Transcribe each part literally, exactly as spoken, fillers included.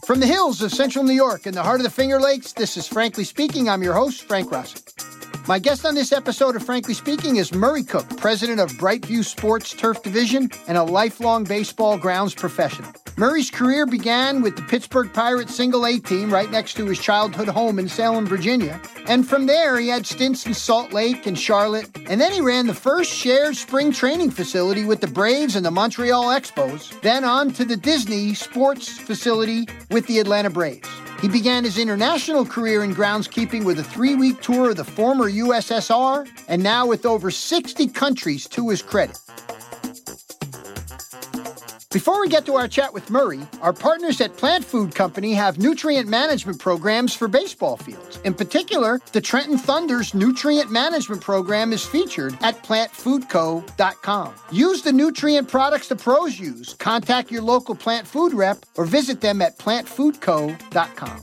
From the hills of central New York and the heart of the Finger Lakes, this is Frankly Speaking. I'm your host, Frank Rossi. My guest on this episode of Frankly Speaking is Murray Cook, president of Brightview Sports Turf Division and a lifelong baseball grounds professional. Murray's career began with the Pittsburgh Pirates single A team right next to his childhood home in Salem, Virginia. And from there, he had stints in Salt Lake and Charlotte. And then he ran the first shared spring training facility with the Braves and the Montreal Expos. Then on to the Disney Sports facility with the Atlanta Braves. He began his international career in groundskeeping with a three-week tour of the former U S S R, and now with over sixty countries to his credit. Before we get to our chat with Murray, our partners at Plant Food Company have nutrient management programs for baseball fields. In particular, the Trenton Thunder's nutrient management program is featured at plant food co dot com. Use the nutrient products the pros use. Contact your local Plant Food rep or visit them at plant food co dot com.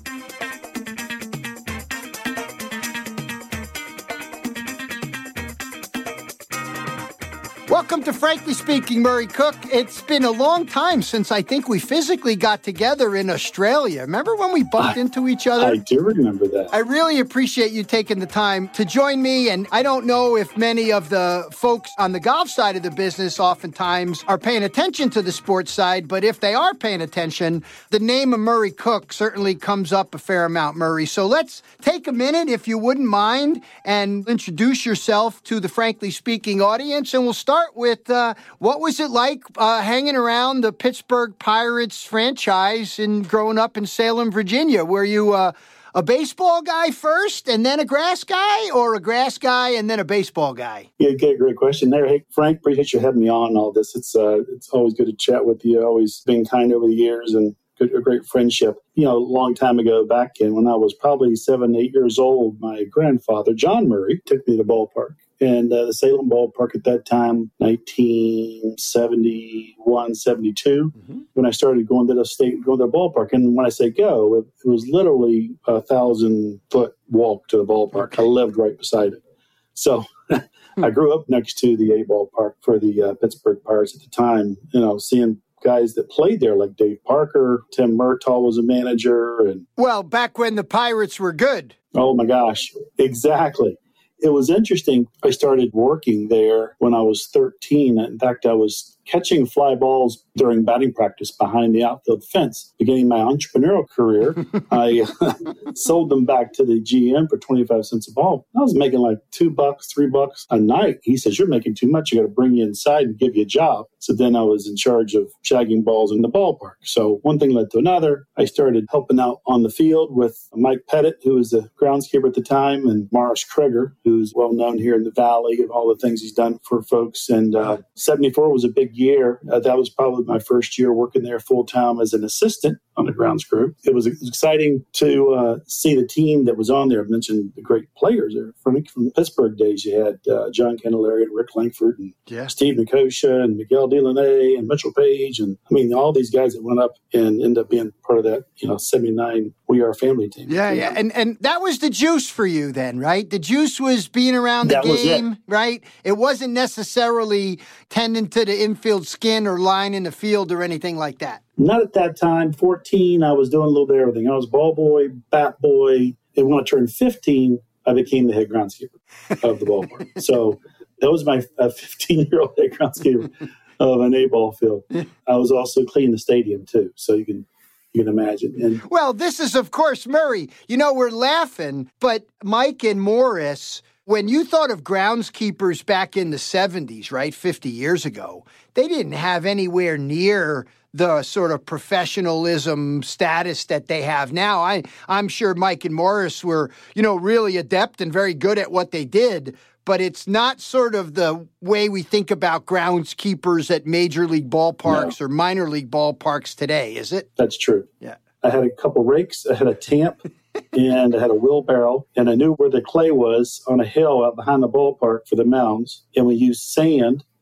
Welcome to Frankly Speaking, Murray Cook. It's been a long time since I think we physically got together in Australia. Remember when we bumped I, into each other? I do remember that. I really appreciate you taking the time to join me. And I don't know if many of the folks on the golf side of the business oftentimes are paying attention to the sports side, but if they are paying attention, the name of Murray Cook certainly comes up a fair amount, Murray. So let's take a minute, if you wouldn't mind, and introduce yourself to the Frankly Speaking audience, and we'll start with uh, what was it like uh, hanging around the Pittsburgh Pirates franchise and growing up in Salem, Virginia? Were you uh, a baseball guy first and then a grass guy, or a grass guy and then a baseball guy? Yeah, okay, great question there. Hey, Frank, appreciate you having me on all this. It's uh, it's always good to chat with you. Always been kind over the years and good, a great friendship. You know, a long time ago, back in when I was probably seven, eight years old, my grandfather, John Murray, took me to the ballpark. And uh, the Salem ballpark at that time, nineteen seventy-one, seventy-two, mm-hmm. when I started going to the state, going to the ballpark. And when I say go, it, it was literally a thousand foot walk to the ballpark. Okay. I lived right beside it. So I grew up next to the A ballpark for the uh, Pittsburgh Pirates at the time, you know, seeing guys that played there like Dave Parker, Tim Murtaugh was a manager. And well, back when the Pirates were good. Oh, my gosh. Exactly. It was interesting. I started working there when I was thirteen. In fact, I was catching fly balls during batting practice behind the outfield fence. Beginning my entrepreneurial career, I sold them back to the G M for twenty-five cents a ball. I was making like two bucks, three bucks a night. He says, "You're making too much. You got to bring you inside and give you a job." So then I was in charge of shagging balls in the ballpark. So one thing led to another. I started helping out on the field with Mike Pettit, who was the groundskeeper at the time, and Morris Kreger, who's well known here in the Valley of all the things he's done for folks. And uh, seventy-four was a big year. Uh, that was probably my first year working there full time as an assistant on the grounds crew. It was exciting to uh, see the team that was on there. I mentioned the great players there. From, from the Pittsburgh days, you had uh, John Candelaria and Rick Langford and yeah. Steve Nicosia and Miguel Delaney and Mitchell Page. And I mean, all these guys that went up and ended up being part of that, you know, seventy-nine We Are Family team. Yeah, yeah. And and that was the juice for you then, right? The juice was being around the that game, right? It wasn't necessarily tending to the infield skin or line in the field or anything like that. Not at that time. fourteen, I was doing a little bit of everything. I was ball boy, bat boy. And when I turned fifteen, I became the head groundskeeper of the ballpark. So that was my fifteen-year-old head groundskeeper of an A-ball field. I was also cleaning the stadium, too. So you can you can imagine. And well, this is, of course, Murray. You know, we're laughing, but Mike and Morris, when you thought of groundskeepers back in the seventies, right, fifty years ago, they didn't have anywhere near the sort of professionalism status that they have now. I, I'm sure Mike and Morris were, you know, really adept and very good at what they did, but it's not sort of the way we think about groundskeepers at major league ballparks no. or minor league ballparks today, is it? That's true. Yeah. I had a couple rakes, I had a tamp, and I had a wheelbarrow, and I knew where the clay was on a hill out behind the ballpark for the mounds, and we used sand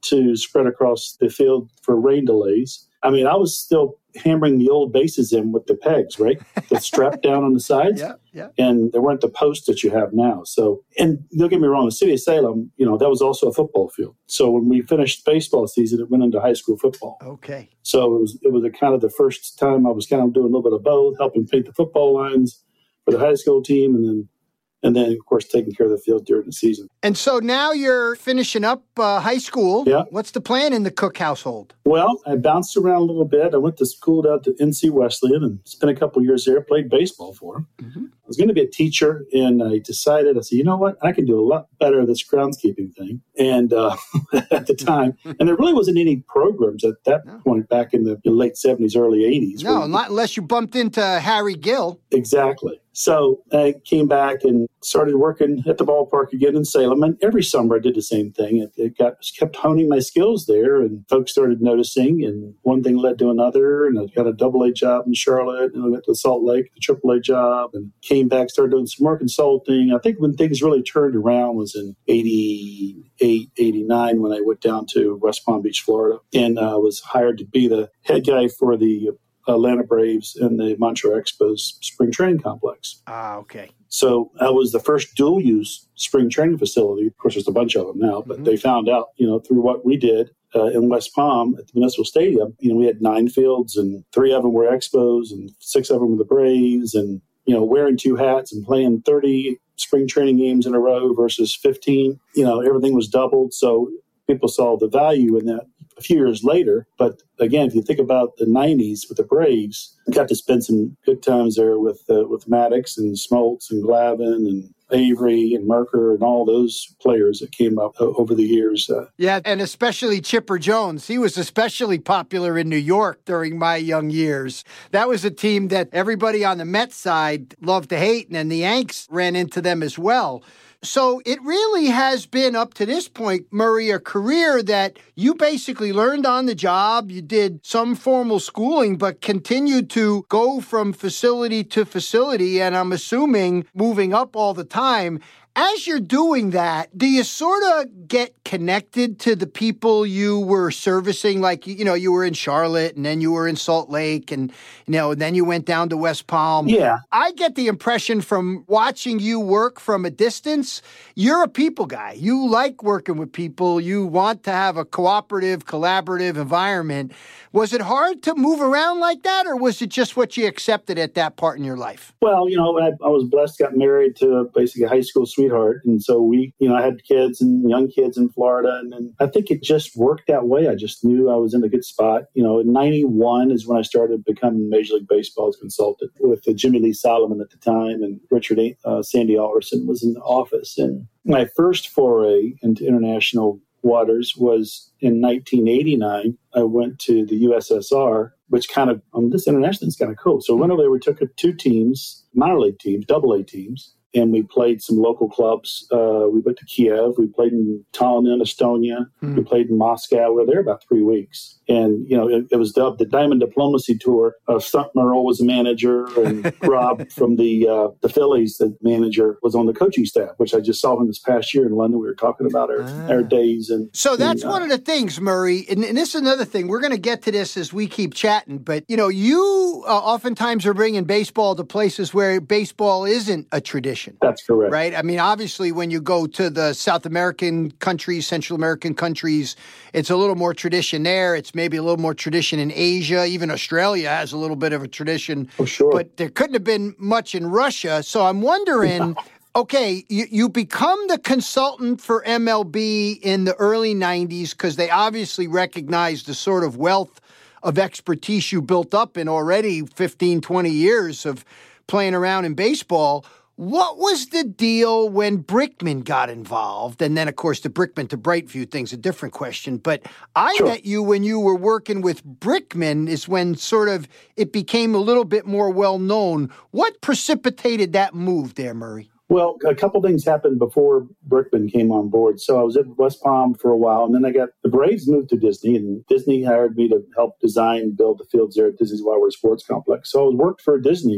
to spread across the field for rain delays. I mean, I was still hammering the old bases in with the pegs, right? The strap down on the sides. Yeah, yeah. And there weren't the posts that you have now. So, and don't get me wrong, the city of Salem, you know, that was also a football field. So when we finished baseball season, it went into high school football. Okay. So it was it was a kind of the first time I was kind of doing a little bit of both, helping paint the football lines for the high school team, and then And then, of course, taking care of the field during the season. And so now you're finishing up uh, high school. Yeah. What's the plan in the Cook household? Well, I bounced around a little bit. I went to school down to N C Wesleyan and spent a couple years there, played baseball for them. Mm-hmm. I was going to be a teacher, and I decided, I said, you know what? I can do a lot better at this groundskeeping thing. And uh, at the time, and there really wasn't any programs at that no. point back in the late seventies, early eighties. No, not unless you bumped into Harry Gill. Exactly. So I came back and started working at the ballpark again in Salem. And every summer I did the same thing. It, it got kept honing my skills there, and folks started noticing. And one thing led to another. And I got a double A job in Charlotte, and I went to Salt Lake, the triple A job, and came back, started doing some more consulting. I think when things really turned around was in eighty-eight, eighty-nine when I went down to West Palm Beach, Florida, and uh, was hired to be the head guy for the Atlanta Braves and the Montreal Expos spring training complex. Ah, okay. So that was the first dual-use spring training facility. Of course, there's a bunch of them now, but mm-hmm. they found out, you know, through what we did uh, in West Palm at the Municipal Stadium, you know, we had nine fields, and three of them were Expos, and six of them were the Braves, and, you know, wearing two hats and playing thirty spring training games in a row versus fifteen. You know, everything was doubled, so people saw the value in that a few years later. But again, if you think about the nineties with the Braves, I got to spend some good times there with uh, with Maddox and Smoltz and Glavine and Avery and Merker and all those players that came up uh, over the years. Uh, yeah, and especially Chipper Jones. He was especially popular in New York during my young years. That was a team that everybody on the Mets side loved to hate, and then the Yanks ran into them as well. So it really has been, up to this point, Murray, a career that you basically learned on the job. You did some formal schooling, but continued to go from facility to facility, and I'm assuming moving up all the time. As you're doing that, do you sort of get connected to the people you were servicing? Like, you know, you were in Charlotte, and then you were in Salt Lake, and, you know, and then you went down to West Palm. Yeah. I get the impression from watching you work from a distance, you're a people guy. You like working with people. You want to have a cooperative, collaborative environment. Was it hard to move around like that, or was it just what you accepted at that part in your life? Well, you know, I, I was blessed, got married to basically a high school sweetheart. And so we, you know, I had kids and young kids in Florida. And then I think it just worked that way. I just knew I was in a good spot. You know, in ninety-one is when I started becoming Major League Baseball's consultant with uh, Jimmy Lee Solomon at the time. And Richard uh, Sandy Alderson was in the office. And my first foray into international waters was in nineteen eighty-nine. I went to the U S S R, which kind of, um, this international is kind of cool. So I went over there, we took two teams, minor league teams, double A teams, and we played some local clubs. Uh, we went to Kiev. We played in Tallinn, Estonia. Mm. We played in Moscow. We were there about three weeks. And, you know, it, it was dubbed the Diamond Diplomacy Tour. Uh, Stunt Merle was the manager, and Rob from the uh, the Phillies, the manager, was on the coaching staff, which I just saw him this past year in London. We were talking about our, ah. our days. And So that's and, uh, one of the things, Murray, and, and this is another thing. We're going to get to this as we keep chatting. But, you know, you uh, oftentimes are bringing baseball to places where baseball isn't a tradition. That's correct. Right? I mean, obviously, when you go to the South American countries, Central American countries, it's a little more tradition there. It's maybe a little more tradition in Asia. Even Australia has a little bit of a tradition. Oh, sure. But there couldn't have been much in Russia. So I'm wondering, okay, you, you become the consultant for M L B in the early nineties because they obviously recognized the sort of wealth of expertise you built up in already fifteen, twenty years of playing around in baseball. What was the deal when Brickman got involved? And then, of course, the Brickman to Brightview thing's a different question. But I sure. met you when you were working with Brickman is when sort of it became a little bit more well-known. What precipitated that move there, Murray? Well, a couple things happened before Brickman came on board. So I was at West Palm for a while, and then I got the Braves moved to Disney, and Disney hired me to help design and build the fields there at Disney's Wildwood Sports Complex. So I was worked for Disney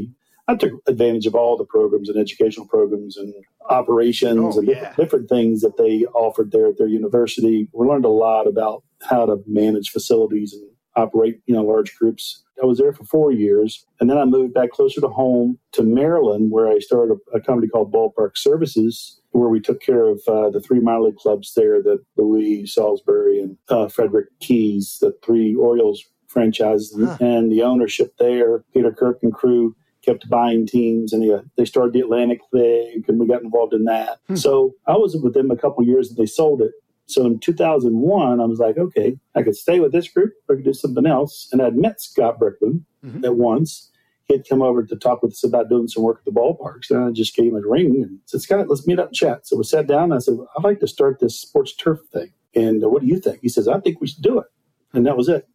I took advantage of all the programs and educational programs and operations oh, and yeah. different, different things that they offered there at their university. We learned a lot about how to manage facilities and operate, you know, large groups. I was there for four years, and then I moved back closer to home to Maryland, where I started a, a company called Ballpark Services, where we took care of uh, the three minor league clubs there, the Louis, Salisbury, and uh, Frederick Keys, the three Orioles franchises, huh. and the ownership there, Peter Kirk and crew, kept buying teams, and they, they started the Atlantic League, and we got involved in that. Hmm. So I was with them a couple of years, and they sold it. So in two thousand one, I was like, okay, I could stay with this group or I could do something else. And I'd met Scott Brickman mm-hmm. at once. He had come over to talk with us about doing some work at the ballparks. And I just gave him a ring and said, Scott, let's meet up and chat. So we sat down and I said, I'd like to start this sports turf thing. And uh, what do you think? He says, I think we should do it. And that was it.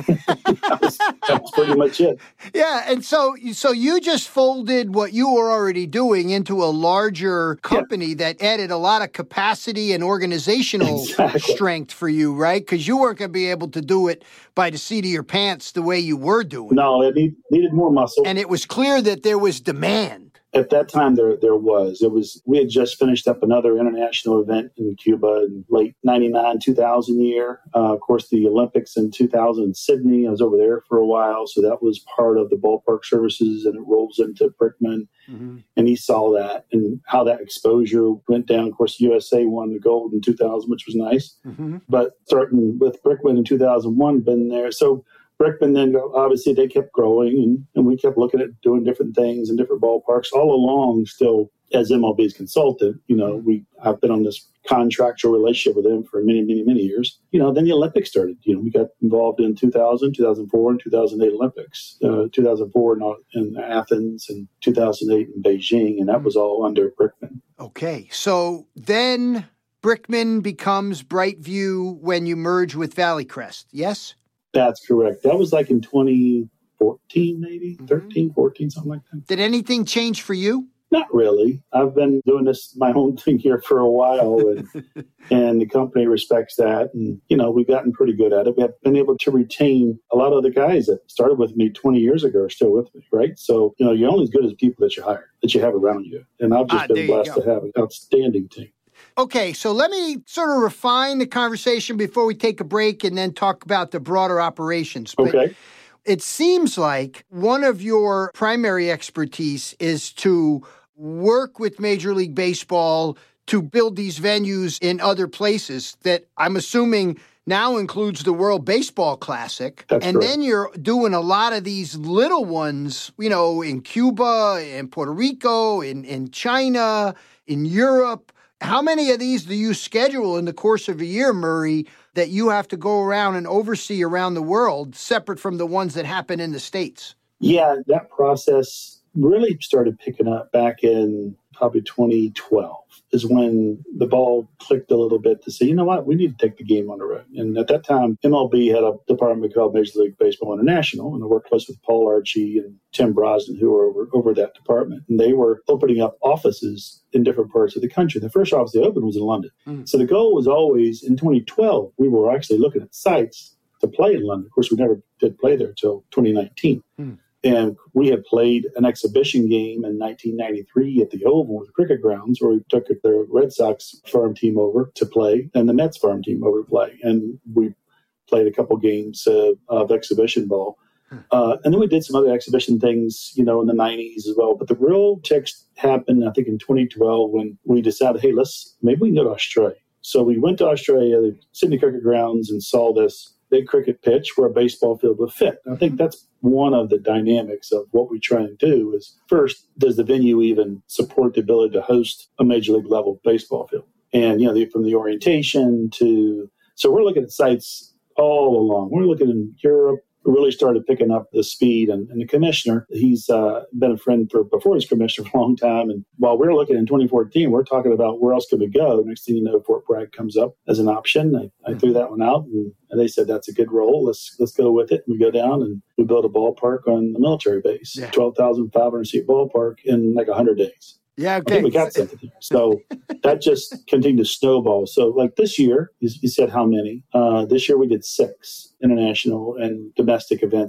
that, was, that was pretty much it. Yeah, and so so you just folded what you were already doing into a larger company yeah. that added a lot of capacity and organizational exactly. strength for you, right? Because you weren't going to be able to do it by the seat of your pants the way you were doing. No, it need, needed more muscle. And it was clear that there was demand. At that time, there there was. It was. We had just finished up another international event in Cuba in late ninety-nine, two thousand year. Uh, of course, the Olympics in two thousand in Sydney. I was over there for a while, so that was part of the Ballpark Services, and it rolls into Brickman. Mm-hmm. And he saw that and how that exposure went down. Of course, U S A won the gold in two thousand, which was nice. Mm-hmm. But starting with Brickman in two thousand one, been there. So Brickman then, obviously, they kept growing, and, and we kept looking at doing different things in different ballparks all along. Still, as M L B's consultant, you know, we I've been on this contractual relationship with them for many, many, many years. You know, then the Olympics started. You know, we got involved in two thousand, two thousand four, and two thousand eight Olympics. Uh, two thousand four in, in Athens, and two thousand eight in Beijing, and that was all under Brickman. Okay, so then Brickman becomes Brightview when you merge with Valley Crest, yes? That's correct. That was like in twenty fourteen, maybe, mm-hmm. thirteen, fourteen, something like that. Did anything change for you? Not really. I've been doing this, my own thing here for a while, and, and the company respects that. And, you know, we've gotten pretty good at it. We have been able to retain a lot of the guys that started with me twenty years ago are still with me, right? So, you know, you're only as good as people that you hire, that you have around you. And I've just ah, been blessed to have an outstanding team. Okay, so let me sort of refine the conversation before we take a break and then talk about the broader operations. But okay. It seems like one of your primary expertise is to work with Major League Baseball to build these venues in other places that I'm assuming now includes the World Baseball Classic. That's and correct. Then you're doing a lot of these little ones, you know, in Cuba, in Puerto Rico, in, in China, in Europe. How many of these do you schedule in the course of a year, Murray, that you have to go around and oversee around the world, separate from the ones that happen in the States? Yeah, that process really started picking up back in probably twenty twelve is when the ball clicked a little bit to say, you know what, we need to take the game on the road. And at that time, M L B had a department called Major League Baseball International, and I worked close with Paul Archie and Tim Brosnan, who were over, over that department. And they were opening up offices in different parts of the country. The first office they opened was in London. Mm. So the goal was always, in twenty twelve, we were actually looking at sites to play in London. Of course, we never did play there until twenty nineteen. Mm. And we had played an exhibition game in nineteen ninety-three at the Oval, the cricket grounds, where we took the Red Sox farm team over to play and the Mets farm team over to play. And we played a couple games uh, of exhibition ball. Uh, and then we did some other exhibition things, you know, in the nineties as well. But the real text happened, I think, in twenty twelve when we decided, hey, let's maybe we can go to Australia. So we went to Australia, the Sydney Cricket Grounds, and saw this big cricket pitch where a baseball field would fit. And I think that's one of the dynamics of what we try and do is, first, does the venue even support the ability to host a major league level baseball field? And, you know, the, from the orientation to, so we're looking at sites all along. We're looking in Europe. We really started picking up the speed. And, and the commissioner, he's uh, been a friend for before he's commissioner for a long time. And while we're looking in twenty fourteen, we're talking about where else could we go. Next thing you know, Fort Bragg comes up as an option. I, I threw that one out, and, and they said that's a good role. Let's let's go with it. And we go down and we build a ballpark on the military base, yeah. twelve thousand five hundred seat ballpark in like one hundred days. Yeah, okay. I think we got something here. So that just continued to snowball. So like this year, you, you said how many? Uh, this year we did six international and domestic events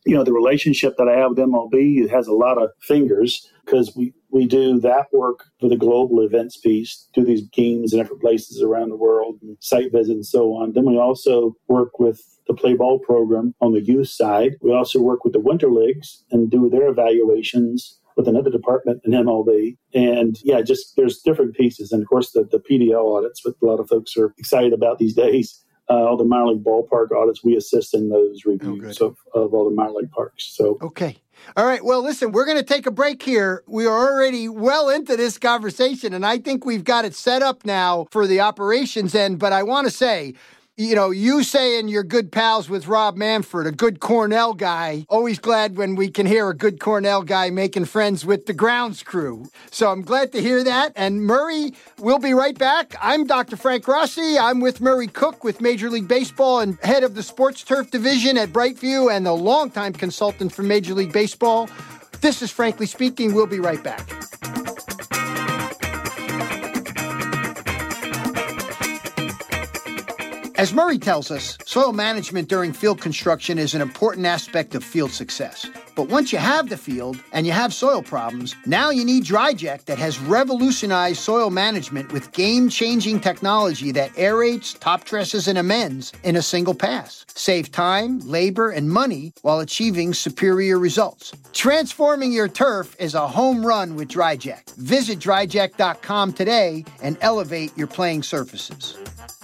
you know, the relationship that I have with M L B, it has a lot of fingers because we, we do that work for the global events piece, do these games in different places around the world, and site visits and so on. Then we also work with the play ball program on the youth side. We also work with the winter leagues and do their evaluations with another department in M L B. And yeah, just there's different pieces. And of course, the, the P D L audits, what a lot of folks are excited about these days. Uh, all the minor league ballpark audits, we assist in those reviews oh, of, of all the minor league parks. So okay. All right. Well, listen, we're going to take a break here. We are already well into this conversation, and I think we've got it set up now for the operations end. But I want to say, you know, you saying you're good pals with Rob Manfred, a good Cornell guy. Always glad when we can hear a good Cornell guy making friends with the grounds crew. So I'm glad to hear that. And Murray, we'll be right back. I'm Doctor Frank Rossi. I'm with Murray Cook with Major League Baseball and head of the Sports Turf Division at Brightview and the longtime consultant for Major League Baseball. This is Frankly Speaking. We'll be right back. As Murray tells us, soil management during field construction is an important aspect of field success. But once you have the field and you have soil problems, now you need DryJect that has revolutionized soil management with game-changing technology that aerates, top dresses, and amends in a single pass. Save time, labor, and money while achieving superior results. Transforming your turf is a home run with DryJect. Visit dryject dot com today and elevate your playing surfaces.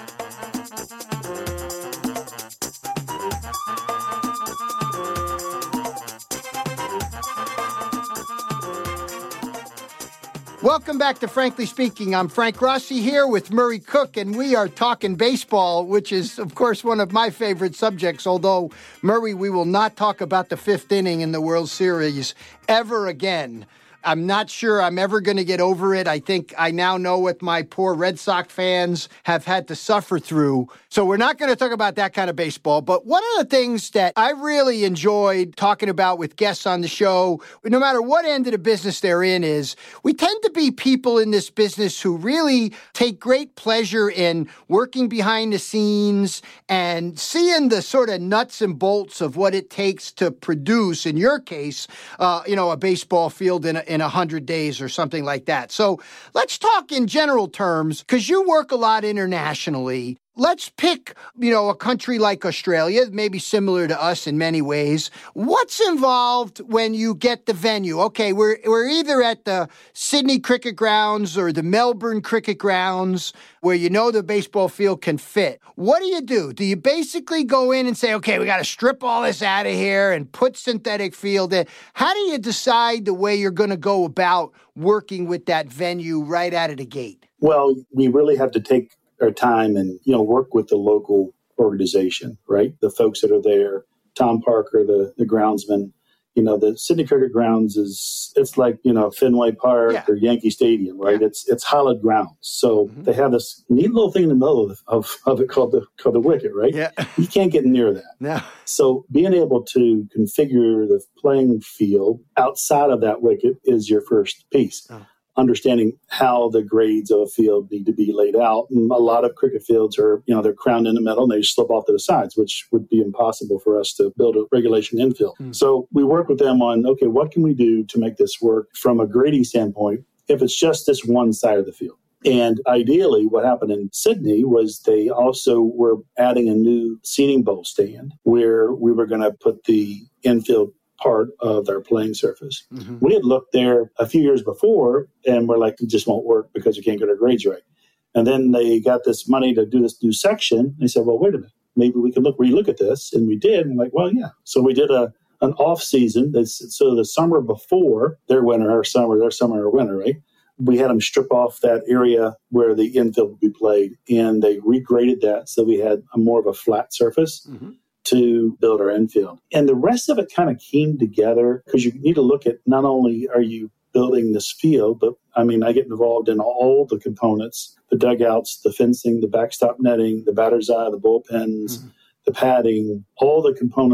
Welcome back to Frankly Speaking. I'm Frank Rossi here with Murray Cook, and we are talking baseball, which is, of course, one of my favorite subjects. Although, Murray, we will not talk about the fifth inning in the World Series ever again. I'm not sure I'm ever going to get over it. I think I now know what my poor Red Sox fans have had to suffer through. So we're not going to talk about that kind of baseball. But one of the things that I really enjoyed talking about with guests on the show, no matter what end of the business they're in, is we tend to be people in this business who really take great pleasure in working behind the scenes and seeing the sort of nuts and bolts of what it takes to produce, in your case, uh, you know, a baseball field in a in one hundred days or something like that. So let's talk in general terms, because you work a lot internationally. Let's pick, you know, a country like Australia, maybe similar to us in many ways. What's involved when you get the venue? Okay, we're we're either at the Sydney Cricket Grounds or the Melbourne Cricket Grounds, where you know the baseball field can fit. What do you do? Do you basically go in and say, okay, we got to strip all this out of here and put synthetic field in? How do you decide the way you're going to go about working with that venue right out of the gate? Well, we really have to take our time and, you know, work with the local organization, right? The folks that are there, Tom Parker, the, the groundsman. You know, the Sydney Cricket Grounds is, it's like, you know, Fenway Park yeah. or Yankee Stadium, right? Yeah. It's it's hallowed grounds. So mm-hmm. they have this neat little thing in the middle of, of, of it called the called the wicket, right? Yeah. You can't get near that. No. So being able to configure the playing field outside of that wicket is your first piece. Oh. Understanding how the grades of a field need to be laid out. And a lot of cricket fields are, you know, they're crowned in the middle and they slip off to the sides, which would be impossible for us to build a regulation infield. Mm. So we work with them on, okay, what can we do to make this work from a grading standpoint if it's just this one side of the field? And ideally, what happened in Sydney was they also were adding a new seating bowl stand where we were going to put the infield part of their playing surface. Mm-hmm. We had looked there a few years before and we're like, it just won't work because we can't get our grades right. And then they got this money to do this new section. They said, well, wait a minute, maybe we can look, relook at this. And we did. And I'm like, well, yeah. So we did a an off season. So the summer before their winter, our summer, their summer or winter, right? We had them strip off that area where the infield would be played. And they regraded that so we had a more of a flat surface. Mm-hmm. to build our infield. And the rest of it kind of came together because you need to look at not only are you building this field, but I mean, I get involved in all the components, the dugouts, the fencing, the backstop netting, the batter's eye, the bullpens, mm-hmm. the padding, all the components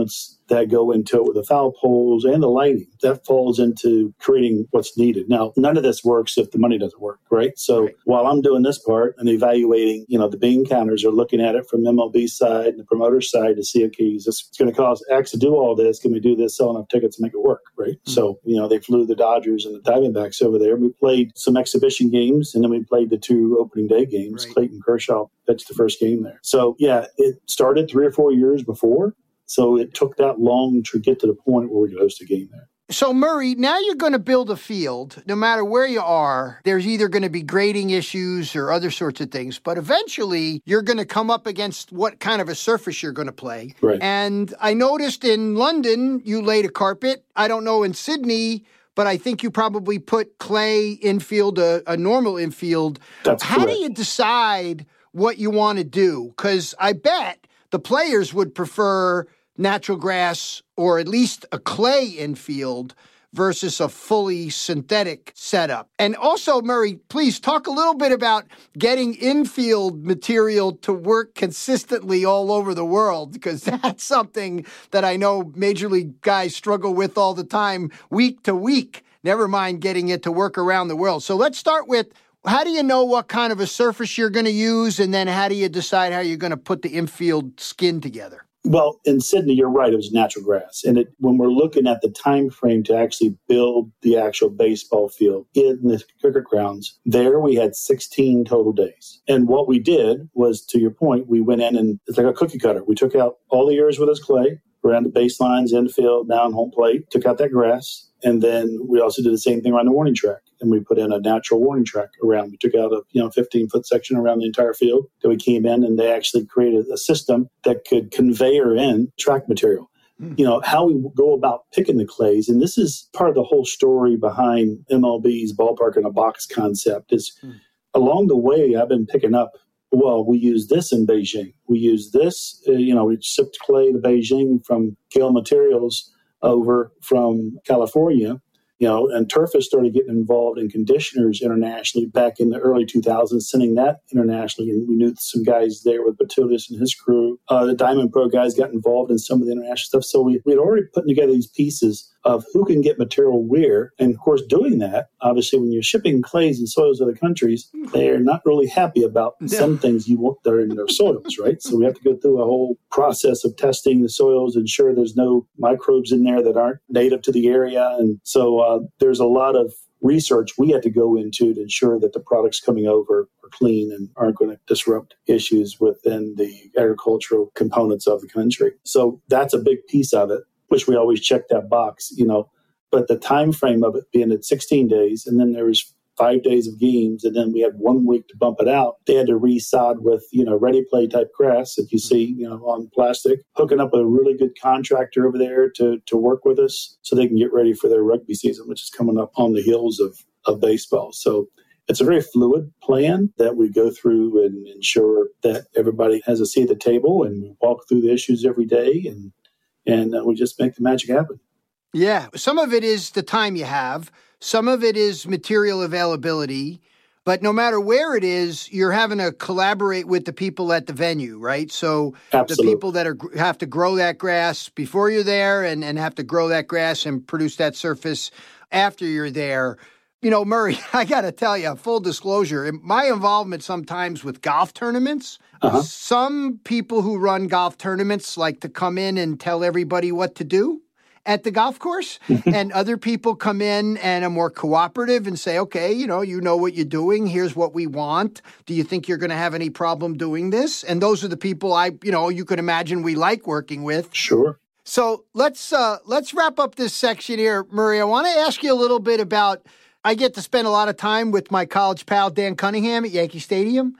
that go into it with the foul poles and the lighting. That falls into creating what's needed. Now, none of this works if the money doesn't work, right? So right. while I'm doing this part and evaluating, you know, the bean counters are looking at it from the M L B side and the promoter side to see, okay, is this going to cost X to do all this? Can we do this, sell enough tickets to make it work, right? Mm-hmm. So, you know, they flew the Dodgers and the Diamondbacks over there. We played some exhibition games, and then we played the two opening day games. Right. Clayton Kershaw pitched the first game there. So, yeah, it started three or four years before. So it took that long to get to the point where we could host a game there. So, Murray, now you're going to build a field. No matter where you are, there's either going to be grading issues or other sorts of things. But eventually, you're going to come up against what kind of a surface you're going to play. Right. And I noticed in London, you laid a carpet. I don't know in Sydney, but I think you probably put clay infield, a, a normal infield. That's How correct. do you decide what you want to do? Because I bet the players would prefer natural grass or at least a clay infield versus a fully synthetic setup. And also, Murray, please talk a little bit about getting infield material to work consistently all over the world, because that's something that I know major league guys struggle with all the time, week to week, never mind getting it to work around the world. So let's start with, how do you know what kind of a surface you're going to use, and then how do you decide how you're going to put the infield skin together? Well, in Sydney, you're right, it was natural grass. And it, when we're looking at the time frame to actually build the actual baseball field in the cricket grounds, there we had sixteen total days. And what we did was, to your point, we went in and it's like a cookie cutter. We took out all the areas where there's clay, around the baselines, infield, down home plate, took out that grass. And then we also did the same thing around the warning track. And we put in a natural warning track around. We took out a you know fifteen-foot section around the entire field. Then we came in and they actually created a system that could conveyor in track material. Mm. You know, how we go about picking the clays, and this is part of the whole story behind M L B's ballpark in a box concept, is mm. along the way I've been picking up, well, we use this in Beijing. We use this, uh, you know, we shipped clay to Beijing from Kale Materials over from California. You know, and Turf has started getting involved in conditioners internationally back in the early two thousands, sending that internationally. And we knew some guys there with Batutis and his crew. Uh, the Diamond Pro guys got involved in some of the international stuff. So we, we had already put together these pieces of who can get material where. And of course, doing that, obviously, when you're shipping clays and soils to other countries, they're not really happy about some things you want that are in their soils, right? So we have to go through a whole process of testing the soils, ensure there's no microbes in there that aren't native to the area. And so uh, there's a lot of research we had to go into to ensure that the products coming over are clean and aren't going to disrupt issues within the agricultural components of the country. So that's a big piece of it, which we always check that box, you know. But the time frame of it being at sixteen days, and then there was five days of games, and then we had one week to bump it out. They had to re-sod with, you know, ready play type grass that you see, you know, on plastic, hooking up with a really good contractor over there to to work with us so they can get ready for their rugby season, which is coming up on the heels of, of baseball. So it's a very fluid plan that we go through and ensure that everybody has a seat at the table, and we walk through the issues every day, and and uh, we just make the magic happen. Yeah. Some of it is the time you have. Some of it is material availability. But no matter where it is, you're having to collaborate with the people at the venue, right? So Absolutely. The people that are have to grow that grass before you're there, and, and have to grow that grass and produce that surface after you're there. You know, Murray, I got to tell you, full disclosure, my involvement sometimes with golf tournaments, uh-huh. some people who run golf tournaments like to come in and tell everybody what to do at the golf course. And other people come in and are more cooperative and say, okay, you know, you know what you're doing. Here's what we want. Do you think you're going to have any problem doing this? And those are the people I, you know, you could imagine we like working with. Sure. So let's uh, let's wrap up this section here, Murray. I want to ask you a little bit about, I get to spend a lot of time with my college pal, Dan Cunningham, at Yankee Stadium.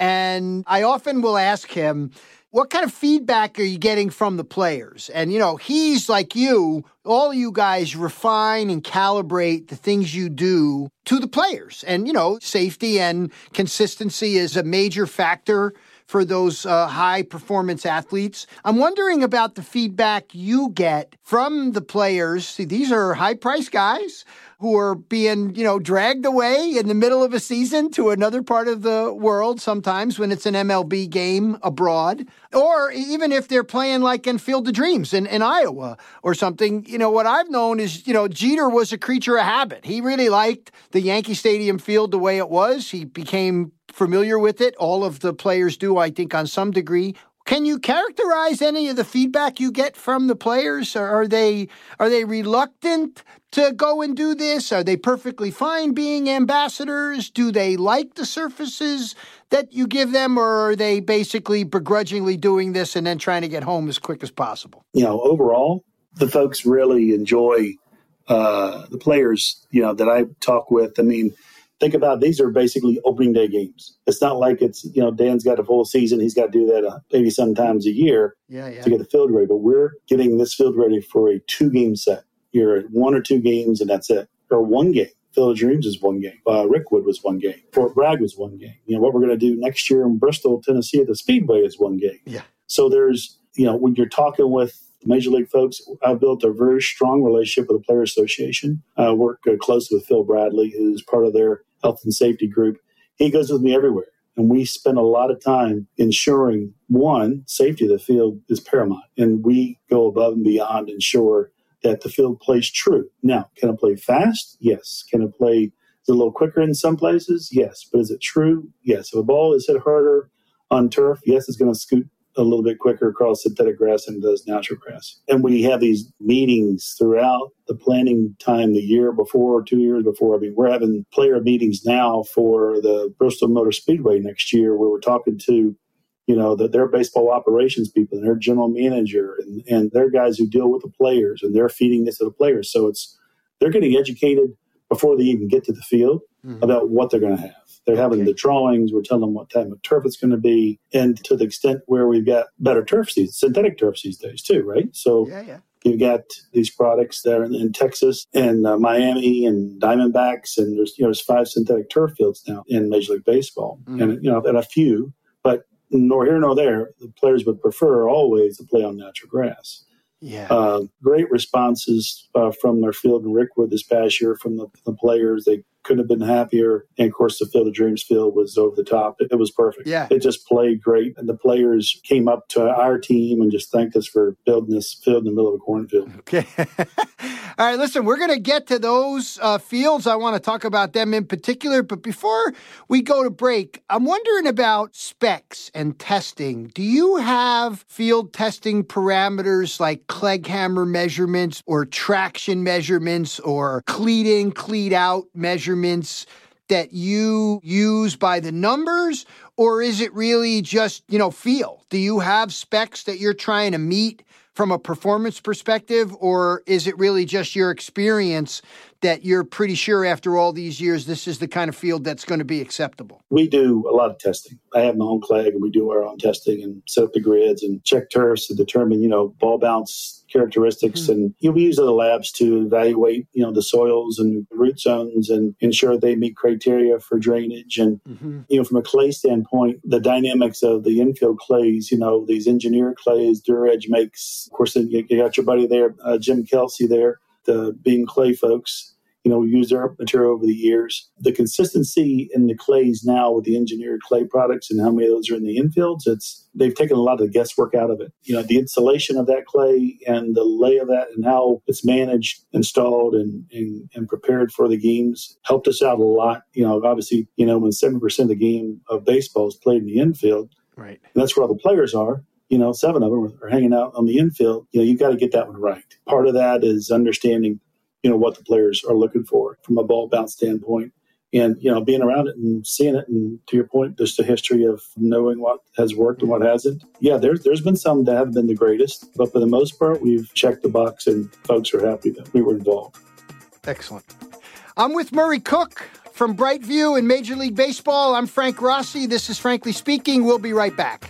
And I often will ask him, what kind of feedback are you getting from the players? And, you know, he's like you, all you guys refine and calibrate the things you do to the players. And, you know, safety and consistency is a major factor for those uh, high-performance athletes. I'm wondering about the feedback you get from the players. See, these are high-priced guys who are being, you know, dragged away in the middle of a season to another part of the world sometimes when it's an M L B game abroad, or even if they're playing like in Field of Dreams in, in Iowa or something. You know, what I've known is, you know, Jeter was a creature of habit. He really liked the Yankee Stadium field the way it was. He became familiar with it. All of the players do, I think, on some degree. Can you characterize any of the feedback you get from the players? Or are they are they reluctant to go and do this? Are they perfectly fine being ambassadors? Do they like the surfaces that you give them, or are they basically begrudgingly doing this and then trying to get home as quick as possible? You know, overall, the folks really enjoy uh, the players, you know, that I talk with. I mean, think about it, these are basically opening day games. It's not like it's, you know, Dan's got a full season. He's got to do that uh, maybe sometimes a year yeah, yeah. to get the field ready. But we're getting this field ready for a two-game set. You're at one or two games, and that's it. Or one game. Field of Dreams is one game. Uh, Rickwood was one game. Fort Bragg was one game. You know, what we're going to do next year in Bristol, Tennessee at the Speedway is one game. Yeah. So there's, you know, when you're talking with Major League folks, I've built a very strong relationship with the Players Association. I work uh, closely with Phil Bradley, who's part of their health and safety group. He goes with me everywhere. And we spend a lot of time ensuring, one, safety of the field is paramount. And we go above and beyond, ensure that the field plays true. Now, can it play fast? Yes. Can it play is it a little quicker in some places? Yes. But is it true? Yes. If a ball is hit harder on turf, yes, it's going to scoot a little bit quicker across synthetic grass than it does natural grass. And we have these meetings throughout the planning time, the year before, two years before. I mean, we're having player meetings now for the Bristol Motor Speedway next year, where we're talking to, you know, the, their baseball operations people and their general manager and, and their guys who deal with the players, and they're feeding this to the players. So it's they're getting educated before they even get to the field mm-hmm. about what they're going to have. They're having okay. the drawings. We're telling them what type of turf it's going to be. And to the extent where we've got better turf seeds, synthetic turfs these days too, right? So yeah, yeah. you've got these products that are in, in Texas and uh, Miami and Diamondbacks. And there's, you know, there's five synthetic turf fields now in Major League Baseball. Mm-hmm. And, you know, and a few, but nor here nor there, the players would prefer always to play on natural grass. Yeah, uh, great responses uh, from their field in Rickwood this past year from the, the players. They couldn't have been happier. And of course, the Field of Dreams field was over the top. It, it was perfect. Yeah, it just played great. And the players came up to our team and just thanked us for building this field in the middle of a cornfield. Okay. All right, listen, we're going to get to those uh, fields. I want to talk about them in particular. But before we go to break, I'm wondering about specs and testing. Do you have field testing parameters like Clegghammer measurements or traction measurements or cleat in, cleat out measurements that you use by the numbers? Or is it really just, you know, feel? Do you have specs that you're trying to meet from a performance perspective, or is it really just your experience that you're pretty sure after all these years this is the kind of field that's going to be acceptable? We do a lot of testing. I have my own Clegg, and we do our own testing and set up the grids and check turfs to determine, you know, ball bounce characteristics. Mm-hmm. And you know, we use other labs to evaluate, you know, the soils and root zones and ensure they meet criteria for drainage. And, mm-hmm. you know, from a clay standpoint, the dynamics of the infield clays, you know, these engineered clays, DuraEdge makes, of course, you got your buddy there, uh, Jim Kelsey there, the Beam Clay folks. You know, we use their material over the years. The consistency in the clays now with the engineered clay products and how many of those are in the infields, it's they've taken a lot of the guesswork out of it. You know, the installation of that clay and the lay of that and how it's managed, installed, and, and, and prepared for the games helped us out a lot. You know, obviously, you know, when seventy percent of the game of baseball is played in the infield, right, and that's where all the players are. You know, seven of them are hanging out on the infield. You know, you've got to get that one right. Part of that is understanding, you know, what the players are looking for from a ball bounce standpoint. And, you know, being around it and seeing it. And to your point, just a history of knowing what has worked and what hasn't. Yeah, there's, there's been some that haven't been the greatest. But for the most part, we've checked the box and folks are happy that we were involved. Excellent. I'm with Murray Cook from Brightview in Major League Baseball. I'm Frank Rossi. This is Frankly Speaking. We'll be right back.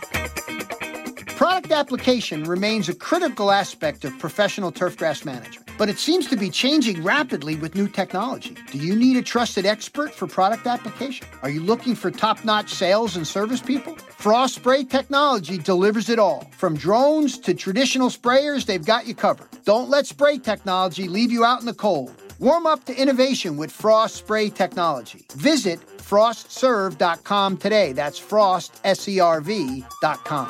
Product application remains a critical aspect of professional turfgrass management. but it seems to be changing rapidly with new technology. Do you need a trusted expert for product application? Are you looking for top-notch sales and service people? Frost Spray Technology delivers it all. From drones to traditional sprayers, they've got you covered. Don't let spray technology leave you out in the cold. Warm up to innovation with Frost Spray Technology. Visit frost serve dot com today. That's frost, S E R V dot com.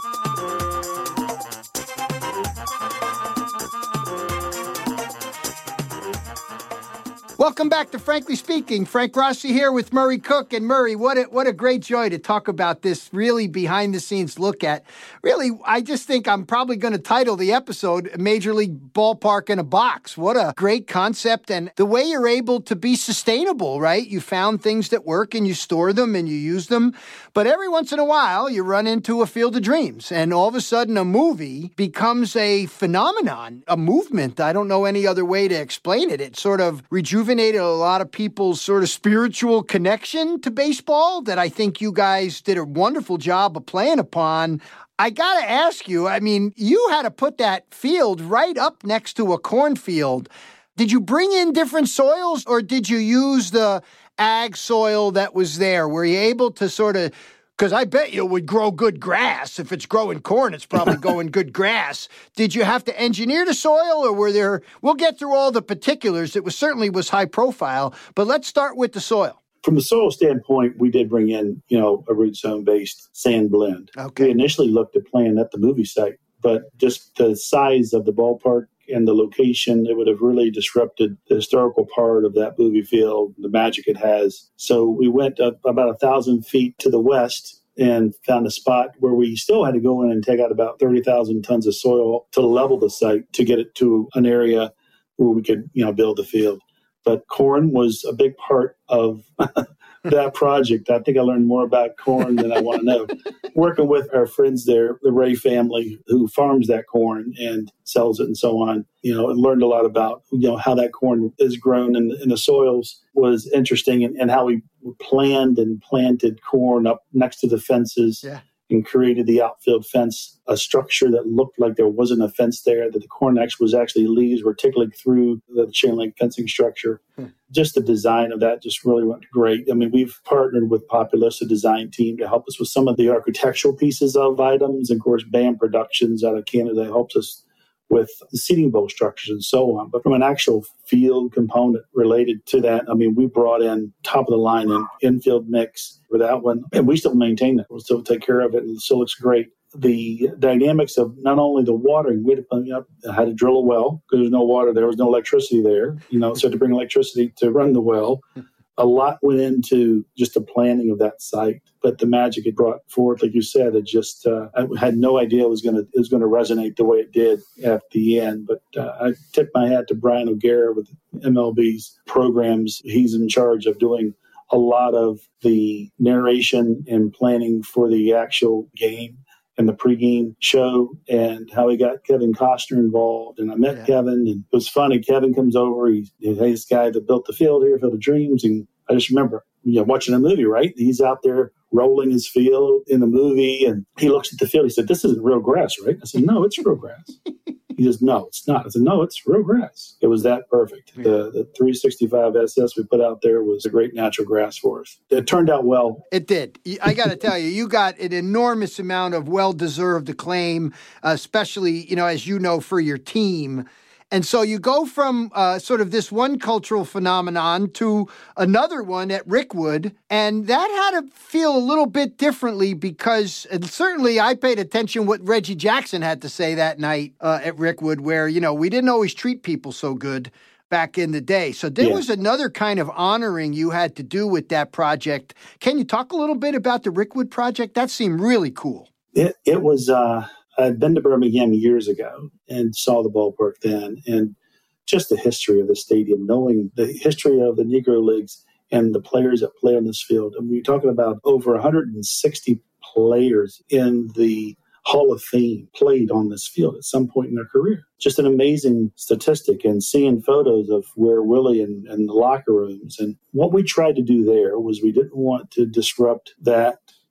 Welcome back to Frankly Speaking. Frank Rossi here with Murray Cook. And Murray, what a, what a great joy to talk about this really behind-the-scenes look at. Really, I just think I'm probably going to title the episode Major League Ballpark in a Box. What a great concept. And the way you're able to be sustainable, right? You found things that work and you store them and you use them. But every once in a while, you run into a Field of Dreams. And all of a sudden, a movie becomes a phenomenon, a movement. I don't know any other way to explain it. It sort of rejuvenates a lot of people's sort of spiritual connection to baseball that I think you guys did a wonderful job of playing upon. I got to ask you, I mean, you had to put that field right up next to a cornfield. Did you bring in different soils or did you use the ag soil that was there? Were you able to sort of, because I bet you it would grow good grass. If it's growing corn, it's probably growing good grass. Did you have to engineer the soil or were there, we'll get through all the particulars. It was certainly was high profile, but let's start with the soil. From the soil standpoint, we did bring in, you know, a root zone based sand blend. Okay. We initially looked at playing at the movie site, but just the size of the ballpark and the location, it would have really disrupted the historical part of that movie field, the magic it has. So we went up about a thousand feet to the west and found a spot where we still had to go in and take out about thirty thousand tons of soil to level the site to get it to an area where we could, you know, build the field. But corn was a big part of that project. I think I learned more about corn than I want to know. Working with our friends there, the Ray family, who farms that corn and sells it and so on, you know, and learned a lot about, you know, how that corn is grown in, in the soils was interesting, and, and how we planned and planted corn up next to the fences. Yeah. And created the outfield fence, a structure that looked like there wasn't a fence there, that the corn actually was actually leaves were tickling through the chain link fencing structure. Hmm. Just the design of that just really went great. I mean, we've partnered with Populous, a design team, to help us with some of the architectural pieces of items. And of course, B A M Productions out of Canada helps us with the seating bowl structures and so on. But from an actual field component related to that, I mean, we brought in top of the line and infield mix for that one, and we still maintain it. We'll still take care of it, and it still looks great. The dynamics of not only the watering, we had to, you know, had to drill a well because there's no water there, was no electricity there, you know, so to bring electricity to run the well. A lot went into just the planning of that site, but the magic it brought forth, like you said, it just uh, I had no idea it was going to it was going to resonate the way it did at the end. But uh, I tip my hat to Brian O'Gara with M L B's programs. He's in charge of doing a lot of the narration and planning for the actual game and the pregame show, and how he got Kevin Costner involved. And I met yeah. Kevin, and it was funny. Kevin comes over. He's, he's this guy that built the field here, Field of Dreams. And I just remember, you know, watching a movie, right? He's out there rolling his field in the movie, and he looks at the field. He said, "This isn't real grass, right?" I said, "No, it's real grass." He says, "No, it's not." I said, "No, it's real grass." It was that perfect. Yeah. The the three sixty-five S S we put out there was a great natural grass for us. It turned out well. It did. I got to tell you, you got an enormous amount of well-deserved acclaim, especially, you know, as you know, for your team. And so you go from uh, sort of this one cultural phenomenon to another one at Rickwood, and that had to feel a little bit differently because, and certainly I paid attention what Reggie Jackson had to say that night uh, at Rickwood, where, you know, we didn't always treat people so good back in the day. So there yeah. was another kind of honoring you had to do with that project. Can you talk a little bit about the Rickwood project? That seemed really cool. It, it was... Uh... I'd been to Birmingham years ago and saw the ballpark then, and just the history of the stadium, knowing the history of the Negro Leagues and the players that play on this field. I mean, you're talking about over one hundred sixty players in the Hall of Fame played on this field at some point in their career. Just an amazing statistic, and seeing photos of where Willie and, and the locker rooms. And what we tried to do there was we didn't want to disrupt that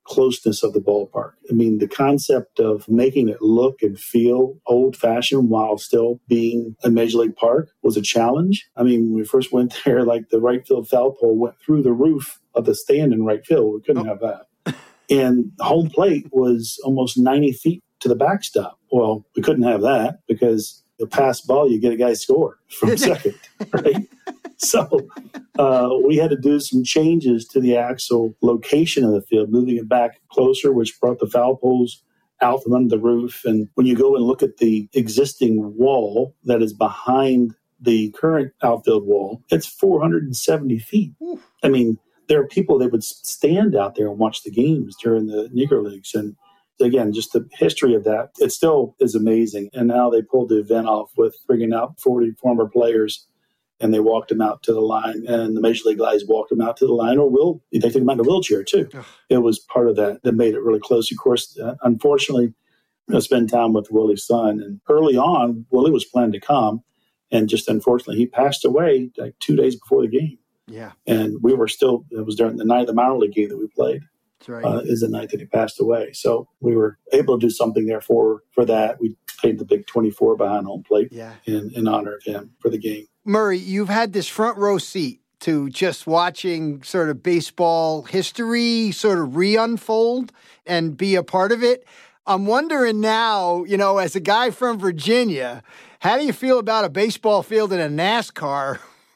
closeness of the ballpark. I mean, the concept of making it look and feel old-fashioned while still being a Major League Park was a challenge. I mean, when we first went there, like the right field foul pole went through the roof of the stand in right field. We couldn't oh. have that. And home plate was almost ninety feet to the backstop. Well, we couldn't have that because the pass ball, you get a guy score from second, right? So uh, we had to do some changes to the actual location of the field, moving it back closer, which brought the foul poles out from under the roof. And when you go and look at the existing wall that is behind the current outfield wall, it's four hundred seventy feet. I mean, there are people that would stand out there and watch the games during the Negro Leagues. And again, just the history of that, it still is amazing. And now they pulled the event off with bringing out forty former players, and they walked them out to the line. And the Major League guys walked them out to the line, or will they took them out in a wheelchair too. Ugh. It was part of that that made it really close. Of course, uh, unfortunately, I spent time with Willie's son. And early on, Willie was planning to come. And just unfortunately, he passed away like two days before the game. Yeah. And we were still, it was during the night of the minor league game that we played. That's right. Uh, is the night that he passed away. So we were able to do something there for, for that. We played the big twenty-four behind home plate yeah. in, in honor of him for the game. Murray, you've had this front row seat to just watching sort of baseball history sort of re-unfold and be a part of it. I'm wondering now, you know, as a guy from Virginia, how do you feel about a baseball field in a NASCAR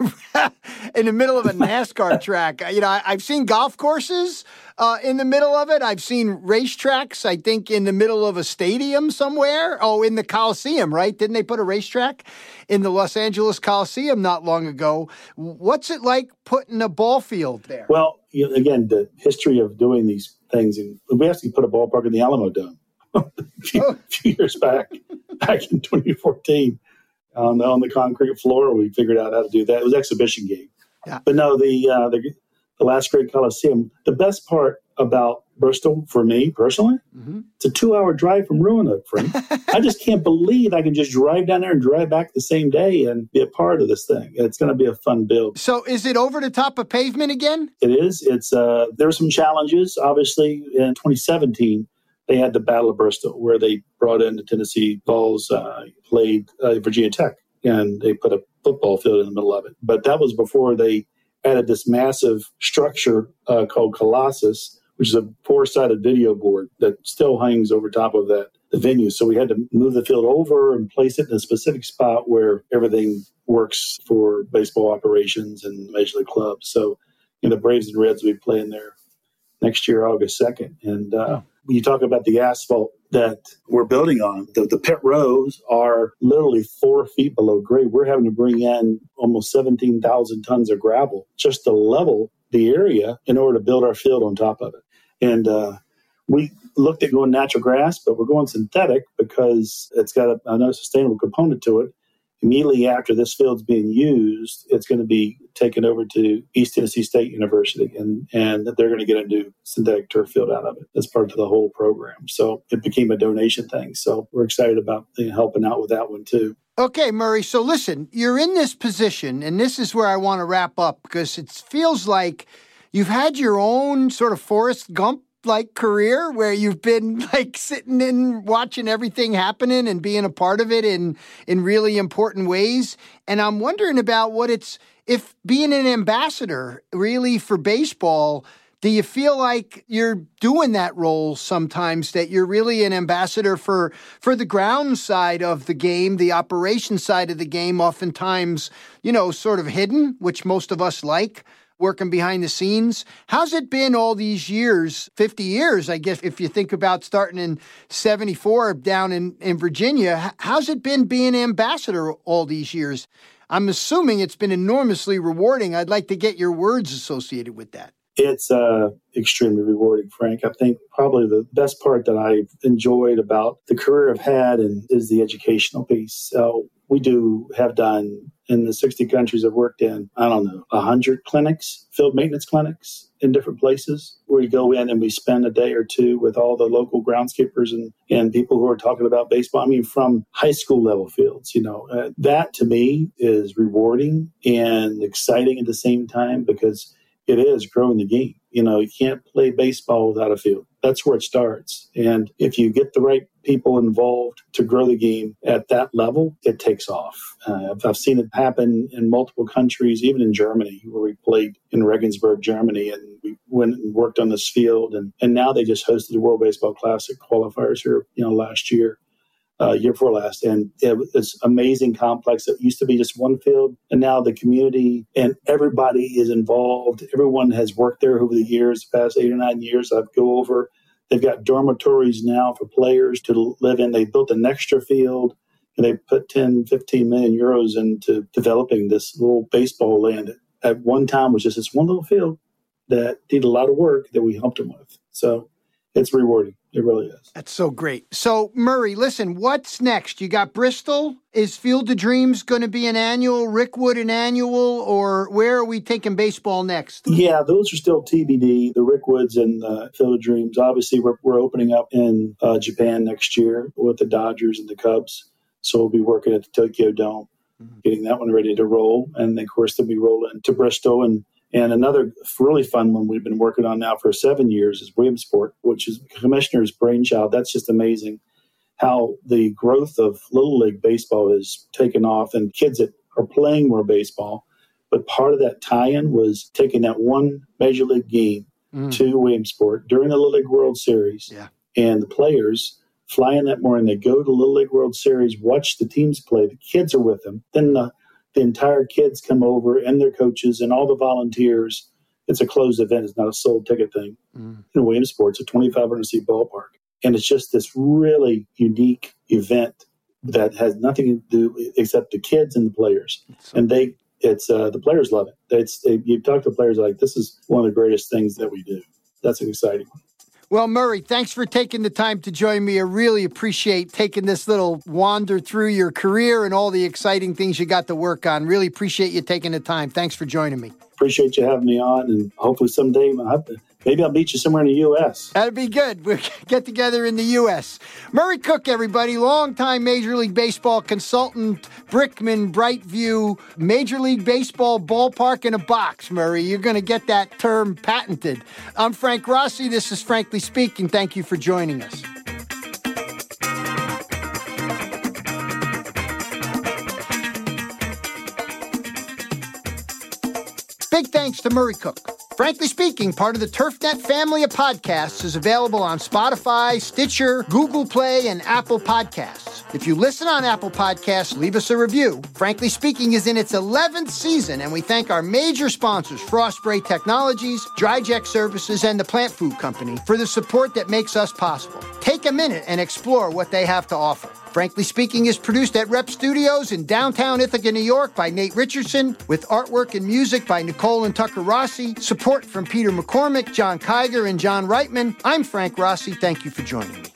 in the middle of a NASCAR track? You know, I, I've seen golf courses uh, in the middle of it. I've seen racetracks, I think, in the middle of a stadium somewhere. Oh, in the Coliseum, right? Didn't they put a racetrack in the Los Angeles Coliseum not long ago? What's it like putting a ball field there? Well, you know, again, the history of doing these things, and we actually put a ballpark in the Alamo Dome a few, oh. few years back, back in twenty fourteen. On, on the concrete floor, we figured out how to do that. It was an exhibition game. Yeah. But no, the, uh, the the last great Coliseum, the best part about Bristol, for me personally, mm-hmm. it's a two-hour drive from Roanoke, Frank. I just can't believe I can just drive down there and drive back the same day and be a part of this thing. It's going to be a fun build. So is it over the top of pavement again? It is. It's uh, there are some challenges. Obviously, in twenty seventeen, they had the Battle of Bristol, where they brought in the Tennessee Vols, uh, played uh, Virginia Tech, and they put a football field in the middle of it. But that was before they added this massive structure uh, called Colossus, which is a four-sided video board that still hangs over top of that the venue. So we had to move the field over and place it in a specific spot where everything works for baseball operations and Major League clubs. So, you know, the Braves and Reds will be playing there next year, August second. And uh, when you talk about the asphalt that we're building on, the, the pit rows are literally four feet below grade. We're having to bring in almost seventeen thousand tons of gravel just to level the area in order to build our field on top of it. And uh, we looked at going natural grass, but we're going synthetic because it's got a, another sustainable component to it. Immediately after this field's being used, it's going to be taken over to East Tennessee State University, and, and they're going to get a new synthetic turf field out of it. That's part of the whole program. So it became a donation thing. So we're excited about you know, helping out with that one too. Okay, Murray. So listen, you're in this position, and this is where I want to wrap up because it feels like you've had your own sort of Forrest Gump like career where you've been like sitting and watching everything happening and being a part of it in, in really important ways. And I'm wondering about what it's, if being an ambassador really for baseball, do you feel like you're doing that role sometimes, that you're really an ambassador for, for the ground side of the game, the operation side of the game, oftentimes, you know, sort of hidden, which most of us like? Working behind the scenes. How's it been all these years, fifty years, I guess, if you think about starting in seventy-four down in, in Virginia, how's it been being ambassador all these years? I'm assuming it's been enormously rewarding. I'd like to get your words associated with that. It's uh, extremely rewarding, Frank. I think probably the best part that I've enjoyed about the career I've had and is the educational piece. So we do have done in the sixty countries I've worked in, I don't know, one hundred clinics, field maintenance clinics in different places where you go in and we spend a day or two with all the local groundskeepers and, and people who are talking about baseball. I mean, from high school level fields, you know, uh, that to me is rewarding and exciting at the same time because it is growing the game. You know, you can't play baseball without a field. That's where it starts. And if you get the right people involved to grow the game at that level, it takes off. Uh, I've, I've seen it happen in multiple countries, even in Germany, where we played in Regensburg, Germany, and we went and worked on this field. And, and now they just hosted the World Baseball Classic qualifiers here, you know, last year. Uh, year before last, and it, it's amazing complex. It used to be just one field, and now the community and everybody is involved. Everyone has worked there over the years, the past eight or nine years. I've go over. They've got dormitories now for players to live in. They built an extra field, and they put ten, fifteen million euros into developing this little baseball land. At one time, was just this one little field that needed a lot of work that we helped them with. So it's rewarding. It really is. That's so great. So, Murray, listen, what's next? You got Bristol. Is Field of Dreams going to be an annual, Rickwood an annual, or where are we taking baseball next? Yeah, those are still T B D, the Rickwoods and the Field of Dreams. Obviously, we're, we're opening up in uh, Japan next year with the Dodgers and the Cubs. So we'll be working at the Tokyo Dome, mm-hmm. getting that one ready to roll. And, of course, then we roll into Bristol. And And another really fun one we've been working on now for seven years is Williamsport, which is the commissioner's brainchild. That's just amazing how the growth of Little League baseball has taken off and kids that are playing more baseball. But part of that tie-in was taking that one Major League game mm. to Williamsport during the Little League World Series. Yeah. And the players fly in that morning. They go to Little League World Series, watch the teams play. The kids are with them. Then the The entire kids come over and their coaches and all the volunteers. It's a closed event. It's not a sold ticket thing. Mm. In Williamsport, it's a twenty-five hundred seat ballpark. And it's just this really unique event that has nothing to do except the kids and the players. So and they, it's uh, the players love it. It's they, you talk to players like, this is one of the greatest things that we do. That's an exciting one. Well, Murray, thanks for taking the time to join me. I really appreciate taking this little wander through your career and all the exciting things you got to work on. Really appreciate you taking the time. Thanks for joining me. Appreciate you having me on, and hopefully someday maybe I'll meet you somewhere in the U S. That'd be good. We'll get together in the U S. Murray Cook, everybody, longtime Major League Baseball consultant, Brickman, Brightview, Major League Baseball ballpark in a box, Murray. You're going to get that term patented. I'm Frank Rossi. This is Frankly Speaking. Thank you for joining us. Big thanks to Murray Cook. Frankly Speaking, part of the TurfNet family of podcasts, is available on Spotify, Stitcher, Google Play, and Apple Podcasts. If you listen on Apple Podcasts, leave us a review. Frankly Speaking is in its eleventh season, and we thank our major sponsors, Frost Spray Technologies, DryJect Services, and the Plant Food Company for the support that makes us possible. Take a minute and explore what they have to offer. Frankly Speaking is produced at Rep Studios in downtown Ithaca, New York by Nate Richardson, with artwork and music by Nicole and Tucker Rossi, support from Peter McCormick, John Kiger, and John Reitman. I'm Frank Rossi. Thank you for joining me.